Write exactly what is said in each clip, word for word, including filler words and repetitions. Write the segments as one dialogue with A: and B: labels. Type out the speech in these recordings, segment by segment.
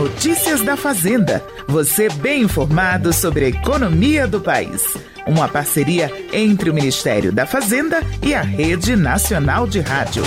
A: Notícias da Fazenda. Você bem informado sobre a economia do país. Uma parceria entre o Ministério da Fazenda e a Rede Nacional de Rádio.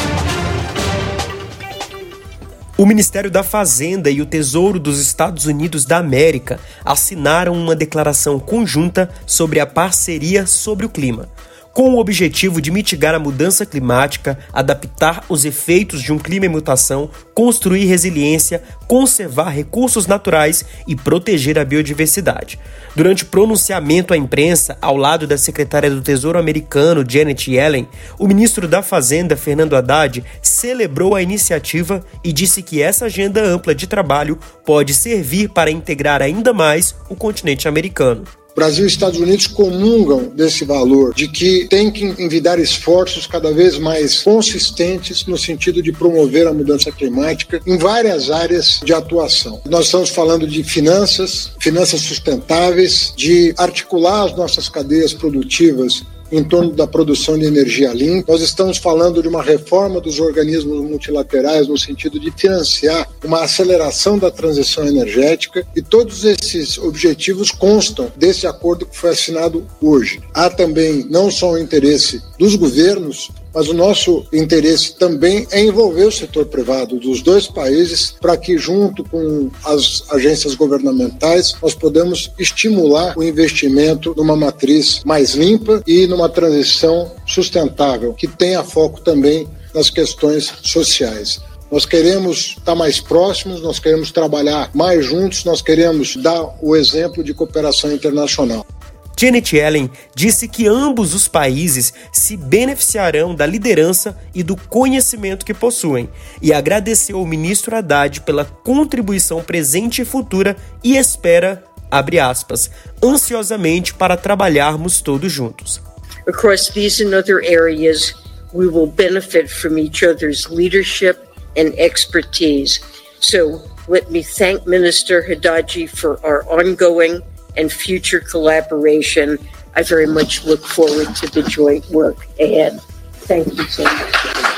B: O Ministério da Fazenda e o Tesouro dos Estados Unidos da América assinaram uma declaração conjunta sobre a parceria sobre o clima, com o objetivo de mitigar a mudança climática, adaptar os efeitos de um clima em mutação, construir resiliência, conservar recursos naturais e proteger a biodiversidade. Durante o pronunciamento à imprensa, ao lado da secretária do Tesouro americano, Janet Yellen, o ministro da Fazenda, Fernando Haddad, celebrou a iniciativa e disse que essa agenda ampla de trabalho pode servir para integrar ainda mais o continente americano.
C: Brasil e Estados Unidos comungam desse valor, de que tem que envidar esforços cada vez mais consistentes no sentido de promover a mudança climática em várias áreas de atuação. Nós estamos falando de finanças, finanças sustentáveis, de articular as nossas cadeias produtivas em torno da produção de energia limpa. Nós estamos falando de uma reforma dos organismos multilaterais no sentido de financiar uma aceleração da transição energética, e todos esses objetivos constam desse acordo que foi assinado hoje. Há também não só o interesse dos governos, mas o nosso interesse também é envolver o setor privado dos dois países para que, junto com as agências governamentais, nós podemos estimular o investimento numa matriz mais limpa e numa transição sustentável, que tenha foco também nas questões sociais. Nós queremos estar mais próximos, nós queremos trabalhar mais juntos, nós queremos dar o exemplo de cooperação internacional.
B: Janet Yellen disse que ambos os países se beneficiarão da liderança e do conhecimento que possuem, e agradeceu ao ministro Haddad pela contribuição presente e futura e espera, abre aspas, ansiosamente para trabalharmos todos juntos.
D: Across these and other areas, we will benefit from each other's leadership and expertise. So let me thank Minister Haddad for our ongoing and future collaboration. I very much look forward to the joint work ahead. Thank you so much.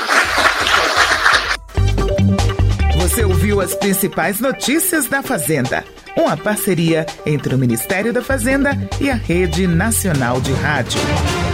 A: Você ouviu as principais notícias da Fazenda, uma parceria entre o Ministério da Fazenda e a Rede Nacional de Rádio.